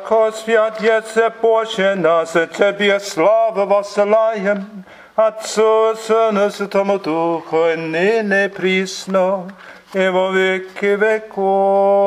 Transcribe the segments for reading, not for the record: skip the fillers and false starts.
Jako svět je započena, se tebě sláva vasalajem, a co Synu s tomu duchu nyní přísno, i vo věky věků.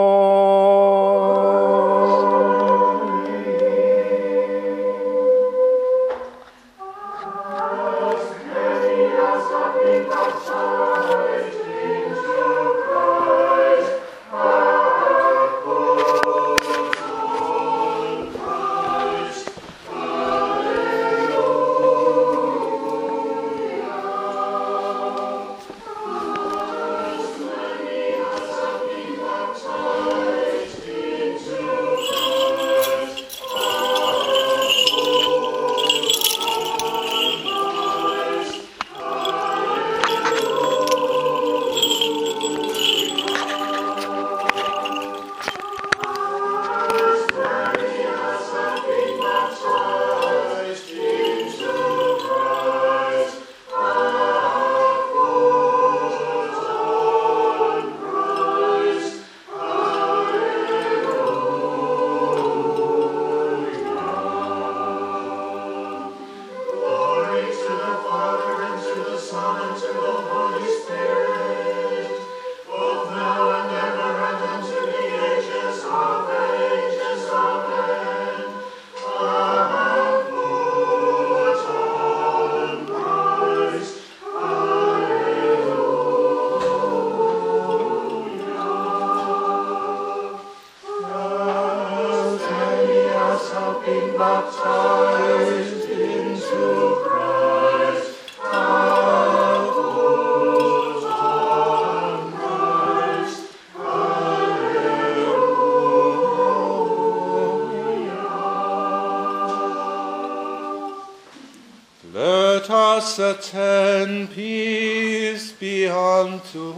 Let us attend, peace be unto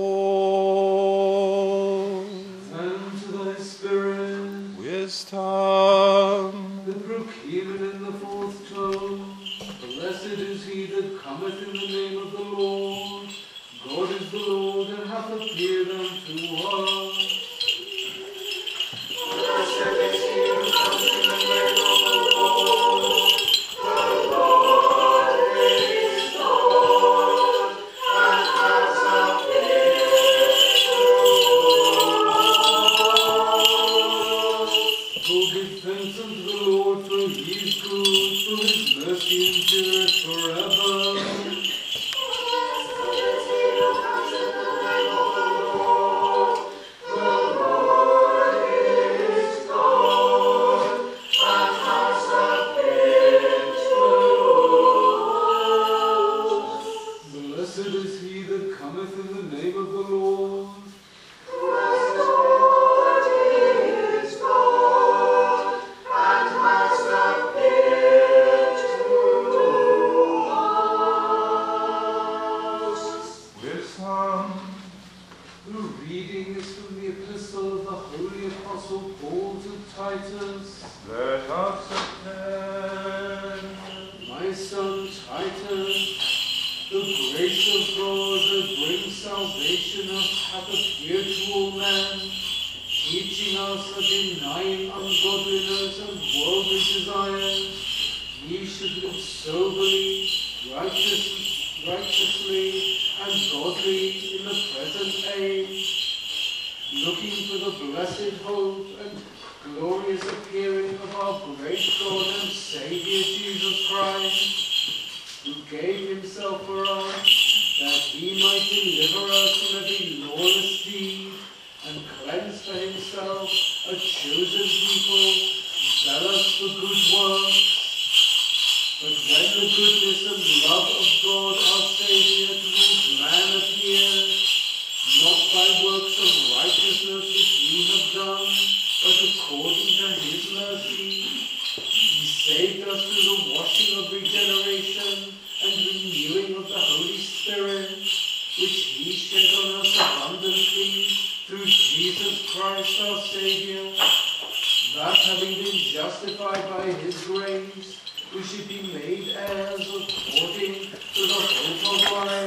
all. And to thy spirit, wisdom. the proclaiming in the fourth tone, blessed is he that cometh in the name of the Lord. God is the Lord, and hath appeared unto us. Blessed is he who comes in the name of the Lord. The Lord is God, and has appeared to us. Oh, give thanks unto the Lord, for he is good, for his mercy endureth forever.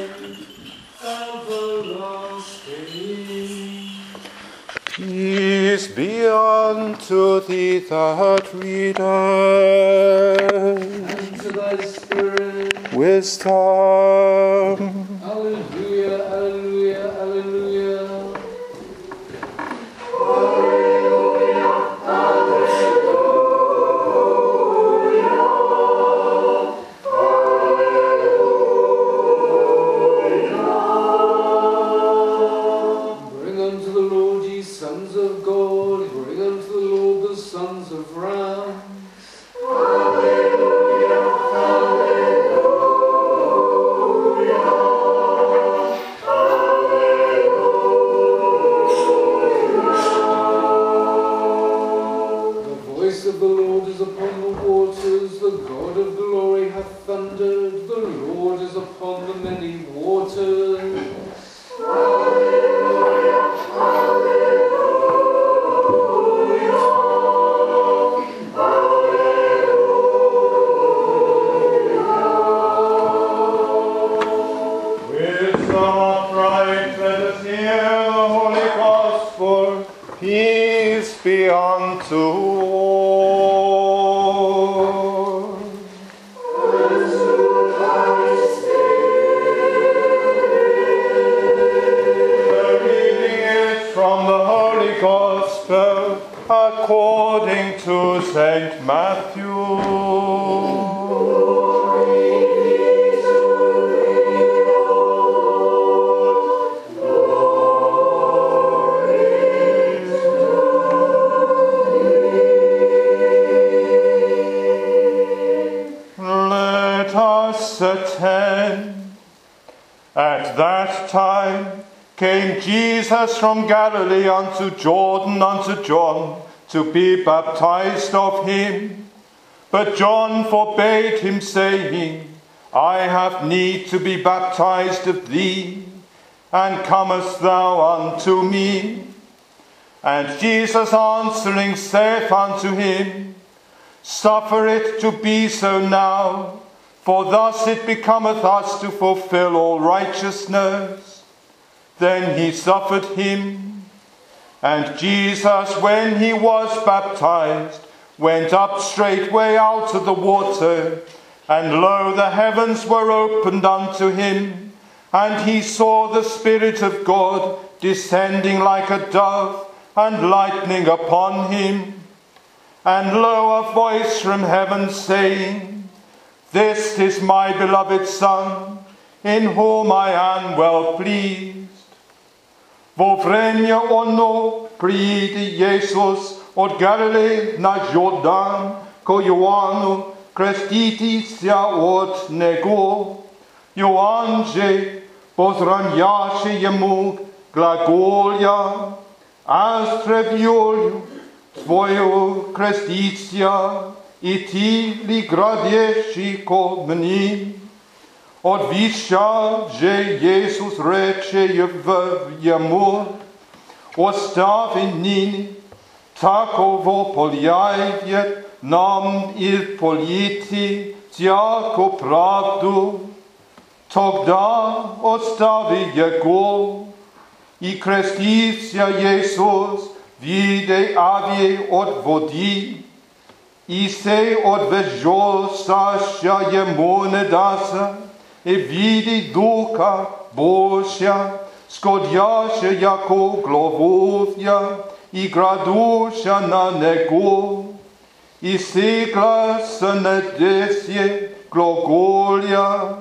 Peace Peace be unto thee that readeth. And to thy spirit. Wisdom. Alleluia, alleluia, alleluia. Bring unto the Lord, ye sons of God, bring unto the Lord the sons of rams. The voice of the Lord is upon the waters, the God of glory hath thundered, the Lord is upon the many waters. Wisdom upright, let us hear the holy gospel. Peace be unto all. The reading is from the Holy Gospel according to Saint Matthew. Let us attend. At that time came Jesus from Galilee unto Jordan unto John to be baptized of him. But John forbade him, saying, I have need to be baptized of thee, and comest thou unto me? And Jesus answering saith unto him, Suffer it to be so now, for thus it becometh us to fulfill all righteousness. Then he suffered him. And Jesus, when he was baptized, went up straightway out of the water, and lo, the heavens were opened unto him, and he saw the Spirit of God descending like a dove, and lighting upon him. And lo, a voice from heaven saying, This is my beloved Son, in whom I am well pleased. Vo vremja ono priidi Jesus od Galilei na Jordan, ko Ioanu krstitися od него. Ioan же pozranjaše jemu glagolja, astreviolju Твоего креститься, и ти ли градеши ко мне? Отвеча же Иисус рече ему, остави ныне, таково поляет нам и полити всяко правду. Тогда остави его, и крестился Иисус, виде аве от води, и се отвежал Саша ему не даса, и види Духа Божия, сходяща яко главовья, и градуща на него, и сикла се надесье глаголя.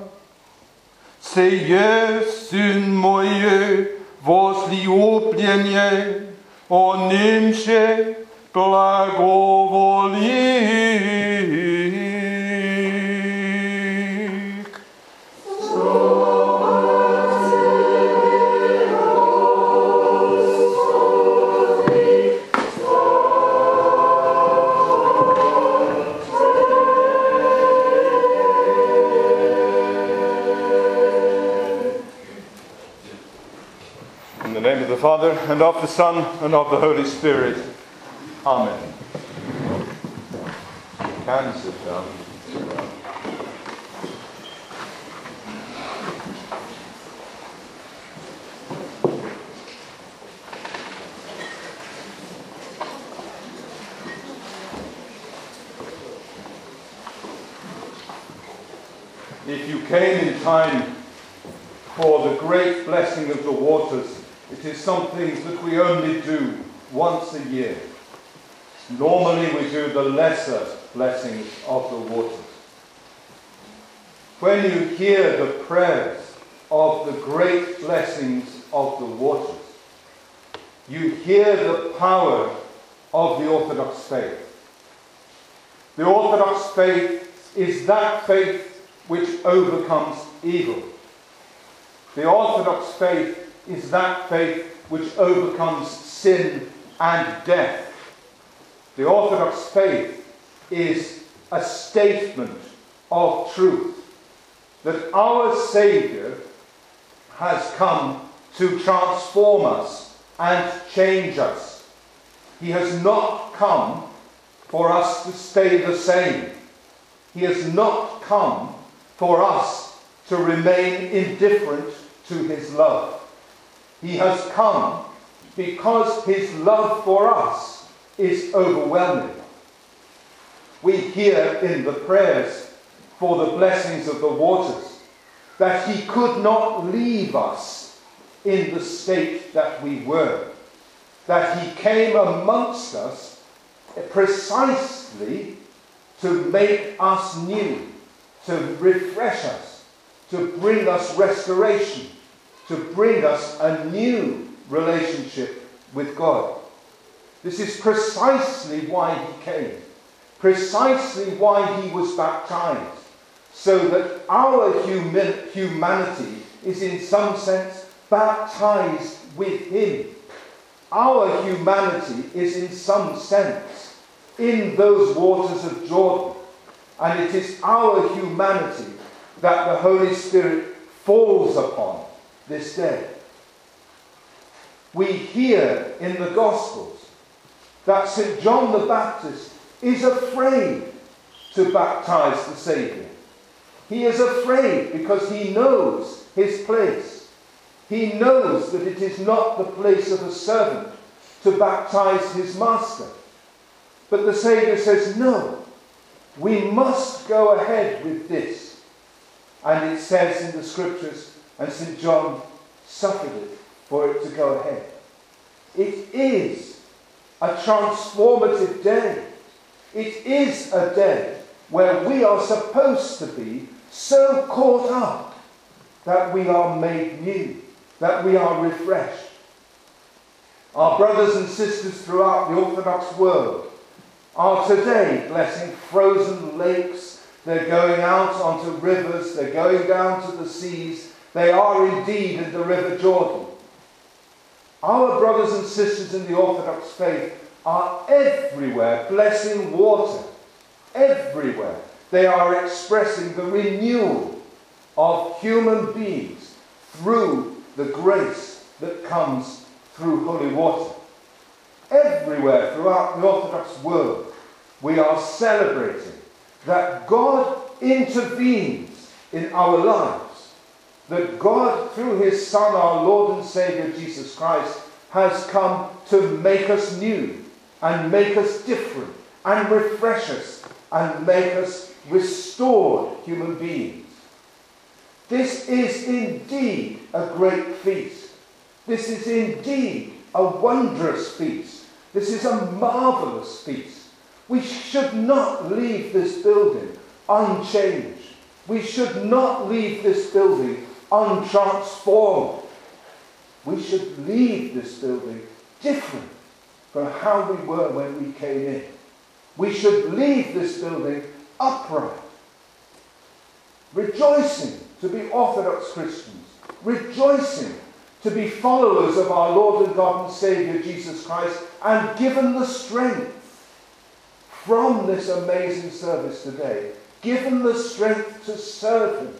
Сее сын мой, возлюбленный, о нем же благоволик. In the name of the Father, and of the Son, and of the Holy Spirit. Amen. You can sit down. If you came in time for the great blessing of the waters, it is something that we only do once a year. Normally we do the lesser blessings of the waters. When you hear the prayers of the great blessings of the waters, you hear the power of the Orthodox faith. The Orthodox faith is that faith which overcomes evil. The Orthodox faith is that faith which overcomes sin and death. The Orthodox faith is a statement of truth that our Saviour has come to transform us and change us. He has not come for us to stay the same. He has not come for us to remain indifferent to his love. He has come because his love for us is overwhelming. We hear in the prayers for the blessings of the waters that he could not leave us in the state that we were, that he came amongst us precisely to make us new, to refresh us, to bring us restoration, to bring us a new relationship with God. This is precisely why he came, precisely why he was baptized, so that our humanity is in some sense baptized with him. Our humanity is in some sense in those waters of Jordan, and it is our humanity that the Holy Spirit falls upon this day. We hear in the Gospels that St. John the Baptist is afraid to baptize the Saviour. He is afraid because he knows his place. He knows that it is not the place of a servant to baptize his master. But the Saviour says, no, we must go ahead with this. And it says in the Scriptures, and St. John suffered it for it to go ahead. It is a transformative day. It is a day where we are supposed to be so caught up that we are made new, that we are refreshed. Our brothers and sisters throughout the Orthodox world are today blessing frozen lakes. They're going out onto rivers. They're going down to the seas. They are indeed in the River Jordan. Our brothers and sisters in the Orthodox faith are everywhere blessing water. Everywhere. They are expressing the renewal of human beings through the grace that comes through holy water. Everywhere throughout the Orthodox world, we are celebrating that God intervenes in our lives, that God, through his Son, our Lord and Saviour, Jesus Christ, has come to make us new and make us different and refresh us and make us restored human beings. This is indeed a great feast. This is indeed a wondrous feast. This is a marvellous feast. We should not leave this building unchanged. We should not leave this building untransformed. We should leave this building different from how we were when we came in. We should leave this building upright, rejoicing to be Orthodox Christians, rejoicing to be followers of our Lord and God and Saviour Jesus Christ, and given the strength from this amazing service today, given the strength to serve him.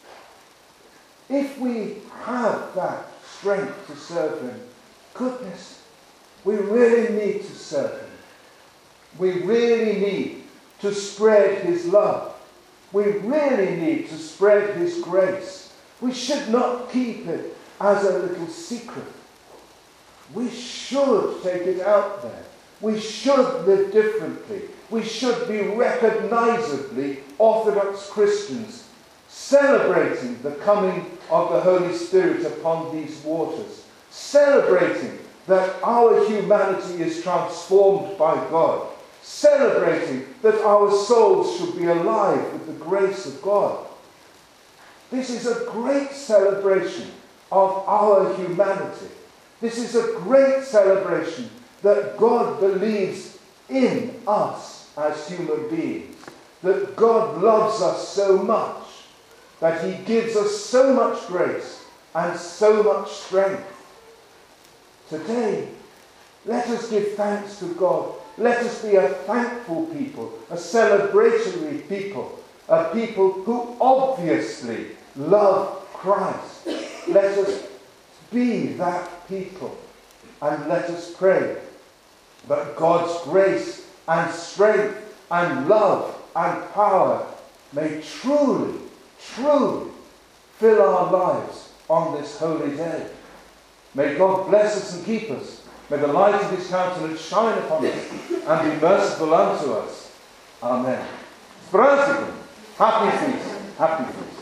If we have that strength to serve him, goodness, we really need to serve him. We really need to spread his love. We really need to spread his grace. We should not keep it as a little secret. We should take it out there. We should live differently. We should be recognizably Orthodox Christians, celebrating the coming of the Holy Spirit upon these waters, celebrating that our humanity is transformed by God, celebrating that our souls should be alive with the grace of God. This is a great celebration of our humanity. This is a great celebration that God believes in us as human beings, that God loves us so much, that he gives us so much grace and so much strength. Today, let us give thanks to God. Let us be a thankful people, a celebratory people, a people who obviously love Christ. Let us be that people, and let us pray that God's grace and strength and love and power may truly, truly fill our lives on this holy day. May God bless us and keep us. May the light of his countenance shine upon us and be merciful unto us. Amen. Happy feast. Happy feast.